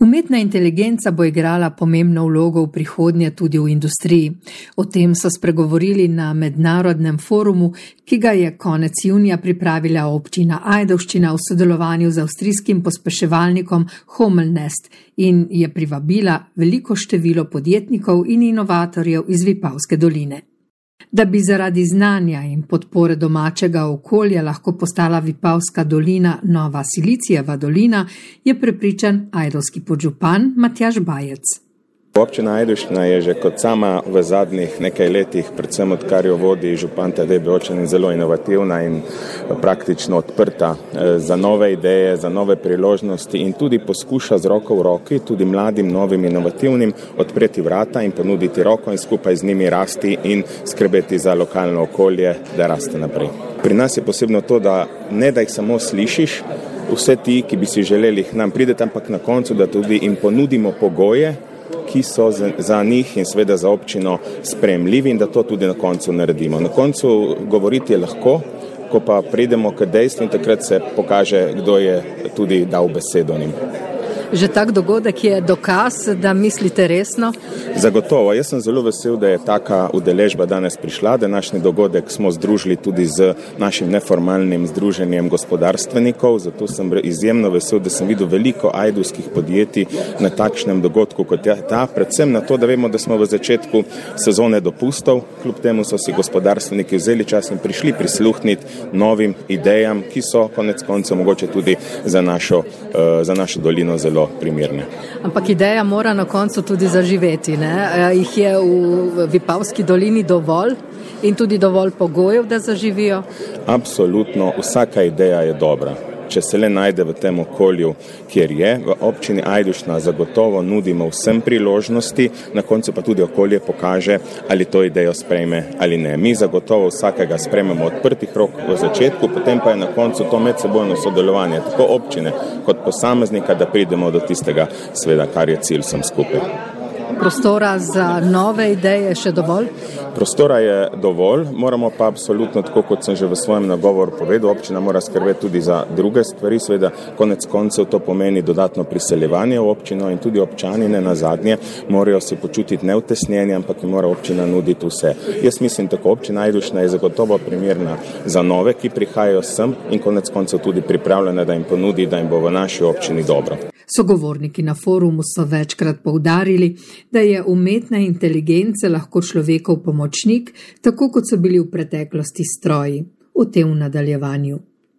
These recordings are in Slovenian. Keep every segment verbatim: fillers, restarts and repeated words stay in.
Umetna inteligenca bo igrala pomembno vlogo v prihodnje tudi v industriji. O tem so spregovorili na mednarodnem forumu, ki ga je konec junija pripravila občina Ajdovščina v sodelovanju z avstrijskim pospeševalnikom Homelnest in je privabila veliko število podjetnikov in inovatorjev iz Vipavske doline. Da bi zaradi znanja in podpore domačega okolja lahko postala Vipavska dolina nova Silicijeva dolina, je prepričan ajdovski podžupan Matjaž Bajec. Občina Ajdovščina je že kot sama v zadnjih nekaj letih, predvsem odkar jo vodi župan Tadej Beočan, zelo inovativna in praktično odprta za nove ideje, za nove priložnosti in tudi poskuša z roko v roki, tudi mladim, novim, inovativnim, odpreti vrata in ponuditi roko in skupaj z njimi rasti in skrbeti za lokalno okolje, da raste naprej. Pri nas je posebno to, da ne da jih samo slišiš, vse ti, ki bi si želeli nam prideti, ampak na koncu, da tudi jim ponudimo pogoje, ki so za njih in seveda za občino sprejemljivi in da to tudi na koncu naredimo. Na koncu govoriti je lahko, ko pa pridemo k dejstvu in takrat se pokaže, kdo je tudi dal besedo njim. Že tak dogodek je dokaz, da mislite resno? Zagotovo. Jaz sem zelo vesel, da je taka udeležba danes prišla. Današnji dogodek smo združili tudi z našim neformalnim združenjem gospodarstvenikov, zato sem izjemno vesel, da sem videl veliko ajdovskih podjetij na takšnem dogodku kot je ta. Predvsem na to, da vemo, da smo v začetku sezone dopustov, kljub temu so si gospodarstveniki vzeli čas in prišli prisluhniti novim idejam, ki so konec koncev mogoče tudi za našo, za našo dolino zelo primerne. Ampak ideja mora na koncu tudi zaživeti, ne? Jih je v Vipavski dolini dovolj in tudi dovolj pogojev, da zaživijo? Absolutno, vsaka ideja je dobra. Če se le najde v tem okolju, kjer je, v občini Ajdovščina zagotovo nudimo vsem priložnosti, na koncu pa tudi okolje pokaže, ali to idejo sprejme ali ne. Mi zagotovo vsakega sprejmemo odprtih rok v začetku, potem pa je na koncu to medsebojno sodelovanje, tako občine kot posameznika, da pridemo do tistega, seveda, kar je cilj vsem skupaj. Prostora za nove ideje še dovolj? Prostora je dovolj, moramo pa absolutno, tako kot sem že v svojem nagovoru povedal, občina mora skrbeti tudi za druge stvari, seveda konec koncev to pomeni dodatno priseljevanje v občino in tudi občani ne nazadnje morajo se počutiti neutesnjeni, ampak jim mora občina nuditi vse. Jaz mislim, tako občina Ajdovščina je zagotovo primerna za nove, ki prihajajo sem in konec koncev tudi pripravljena, da jim ponudi, da jim bo v naši občini dobro. Sogovorniki na forumu so večkrat poudarili, da je umetna inteligenca lahko človekov pomočnik, tako kot so bili v preteklosti stroji. O tem v nadaljevanju.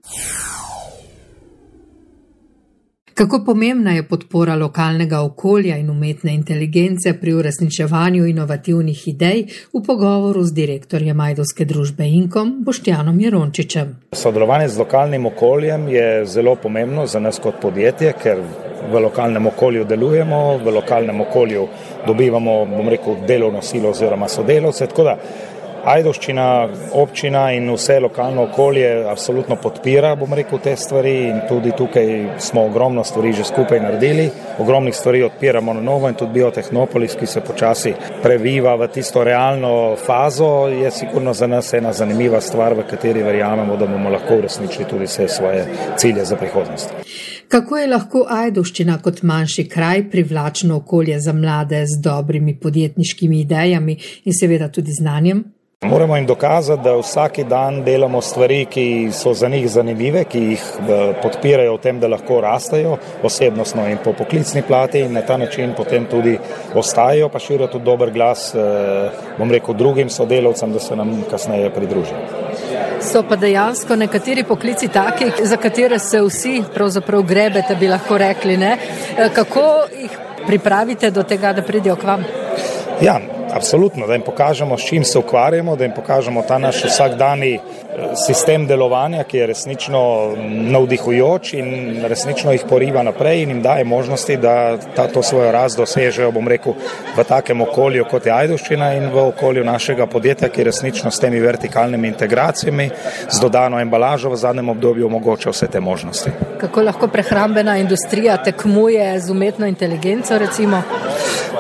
Kako pomembna je podpora lokalnega okolja in umetne inteligence pri uresničevanju inovativnih idej, v pogovoru z direktorjem ajdovske družbe Inkom Boštjanom Jerončičem. Sodelovanje z lokalnim okoljem je zelo pomembno za nas kot podjetje, ker v lokalnem okolju delujemo, v lokalnem okolju dobivamo, bom rekel, delovno silo oziroma sodelavce, tako da Ajdovščina, občina in vse lokalno okolje absolutno podpira, bom rekel, te stvari in tudi tukaj smo ogromno stvari že skupaj naredili. Ogromnih stvari odpiramo na novo in tudi Biotehnopolis, ki se počasi previva v tisto realno fazo, je sigurno za nas ena zanimiva stvar, v kateri verjamemo, da bomo lahko uresničili tudi vse svoje cilje za prihodnost. Kako je lahko Ajdovščina kot manjši kraj privlačno okolje za mlade z dobrimi podjetniškimi idejami in seveda tudi znanjem? Moramo jim dokazati, da vsaki dan delamo stvari, ki so za njih zanimive, ki jih podpirajo v tem, da lahko rastejo osebnostno in po poklicni plati in na ta način potem tudi ostajajo, pa širijo tudi dober glas, bom rekel, drugim sodelavcem, da se nam kasneje pridružijo. So pa dejansko nekateri poklici taki, za katere se vsi pravzaprav grebete, bi lahko rekli, ne? Kako jih pripravite do tega, da pridejo k vam? Ja, absolutno, da jim pokažemo, s čim se ukvarjamo, da jim pokažemo ta naš vsakdani sistem delovanja, ki je resnično navdihujoč in resnično jih poriva naprej in jim daje možnosti, da ta, to svojo rast dosežejo, bom rekel, v takem okolju, kot je Ajdovščina in v okolju našega podjetja, ki resnično s temi vertikalnimi integracijami, z dodano embalažo v zadnjem obdobju omogoča vse te možnosti. Kako lahko prehrambena industrija tekmuje z umetno inteligenco, recimo?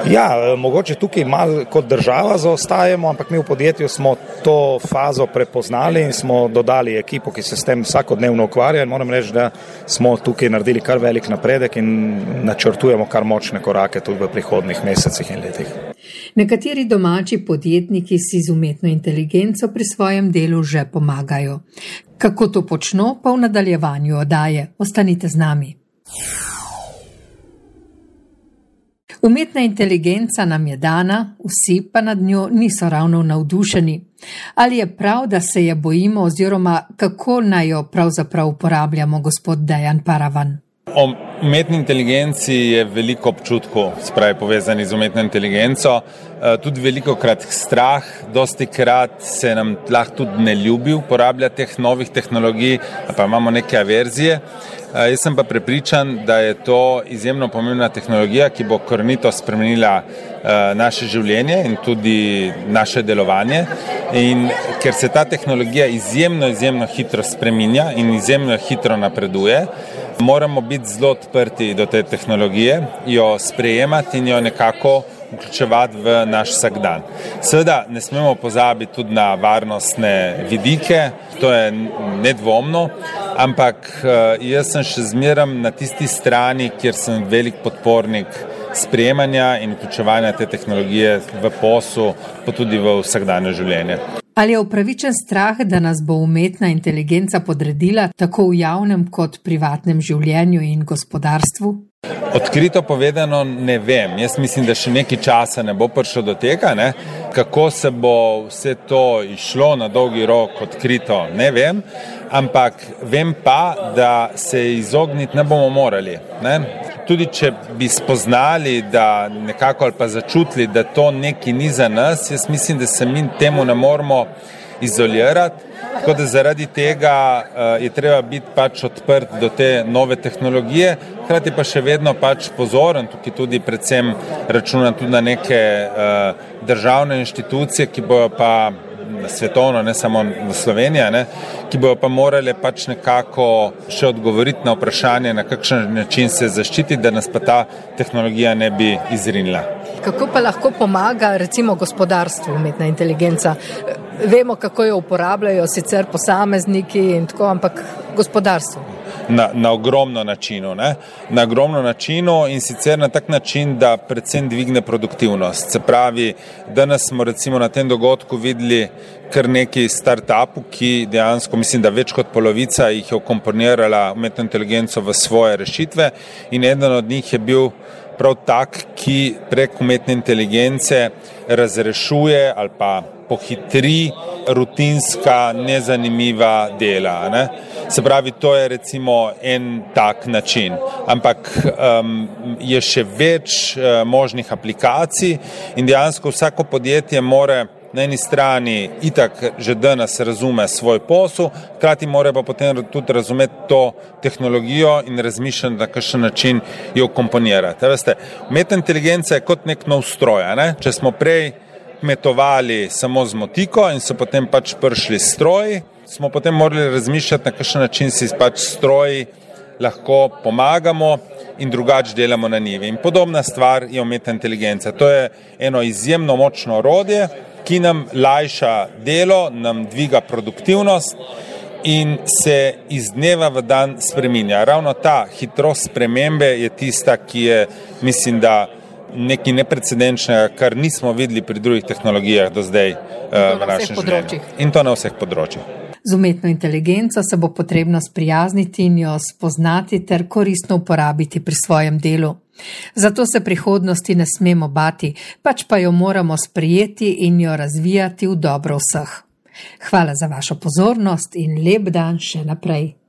Ja, mogoče tukaj malo kot država zaostajamo, ampak mi v podjetju smo to fazo prepoznali in smo dodali ekipo, ki se s tem vsakodnevno ukvarja in moram reči, da smo tukaj naredili kar velik napredek in načrtujemo kar močne korake tudi v prihodnjih mesecih in letih. Nekateri domači podjetniki si z umetno inteligenco pri svojem delu že pomagajo. Kako to počno, pa v nadaljevanju oddaje. Ostanite z nami. Umetna inteligenca nam je dana, vsi pa nad njo niso ravno navdušeni. Ali je prav, da se je bojimo oziroma kako naj jo pravzaprav uporabljamo, gospod Dejan Paravan? O umetni inteligenci je veliko občutkov, spravi povezani z umetno inteligenco, tudi veliko krat strah, dosti krat se nam lahko tudi ne ljubi uporabljati teh novih tehnologij, pa imamo neke averzije. Jaz sem pa prepričan, da je to izjemno pomembna tehnologija, ki bo korenito spremenila naše življenje in tudi naše delovanje. In ker se ta tehnologija izjemno, izjemno hitro spreminja in izjemno hitro napreduje, moramo biti zelo odprti do te tehnologije, jo sprejemati in jo nekako vključevati v naš vsakdan. Seveda ne smemo pozabiti tudi na varnostne vidike, to je nedvomno, ampak jaz sem še zmeraj na tisti strani, kjer sem velik podpornik sprejemanja in vključevanja te tehnologije v posel, pa tudi v vsakdanje življenje. Ali je upravičen strah, da nas bo umetna inteligenca podredila tako v javnem kot privatnem življenju in gospodarstvu? Odkrito povedano ne vem. Jaz mislim, da še nekaj časa ne bo prišlo do tega, ne? Kako se bo vse to išlo na dolgi rok, odkrito ne vem, ampak vem pa, da se izogniti ne bomo morali, ne? Tudi če bi spoznali, da nekako ali pa začutili, da to nekaj ni za nas, jaz mislim, da se mi temu ne moramo izolirati, tako da zaradi tega uh, je treba biti pač odprt do te nove tehnologije, hkrati pa še vedno pač pozoren, tukaj tudi predvsem računam tudi na neke uh, državne inštitucije, ki bojo pa svetovno, ne samo v Sloveniji, ne, ki bojo pa morali pač nekako še odgovoriti na vprašanje, na kakšen način se zaščititi, da nas pa ta tehnologija ne bi izrinila. Kako pa lahko pomaga recimo gospodarstvu umetna inteligenca? Vemo, kako jo uporabljajo sicer posamezniki in tako, ampak gospodarstvo. Na, na ogromno načinu, ne? Na ogromno načinu in sicer na tak način, da predvsem dvigne produktivnost. Se pravi, danes smo recimo na tem dogodku videli kar neki start-upu, ki dejansko, mislim, da več kot polovica jih je ukomponirala umetno inteligenco v svoje rešitve in eden od njih je bil prav tak, ki prek umetne inteligence razrešuje ali pa pohitri rutinska, nezanimiva dela, ne? Se pravi, to je recimo en tak način, ampak um, je še več uh, možnih aplikacij in dejansko vsako podjetje more na eni strani itak že danes razume svoj posel, hkrati mora pa potem tudi razumeti to tehnologijo in razmišljati, na kakšen način jo komponirati. Veste, umetna inteligenca je kot nek nov stroj, ne? Če smo prej kmetovali samo z motiko in so potem pač prišli stroji, smo potem morali razmišljati, na kakšen način si pač stroji lahko pomagamo in drugače delamo na njivi. In podobna stvar je umetna inteligenca. To je eno izjemno močno orodje, ki nam lajša delo, nam dviga produktivnost in se iz dneva v dan spreminja. Ravno ta hitrost spremembe je tista, ki je, mislim, da nekaj neprecedenčnega, kar nismo videli pri drugih tehnologijah do zdaj uh, v našem življenju. In to na vseh področjih. Z umetno inteligenco se bo potrebno sprijazniti in jo spoznati ter koristno uporabiti pri svojem delu. Zato se prihodnosti ne smemo bati, pač pa jo moramo sprijeti in jo razvijati v dobro vseh. Hvala za vašo pozornost in lep dan še naprej.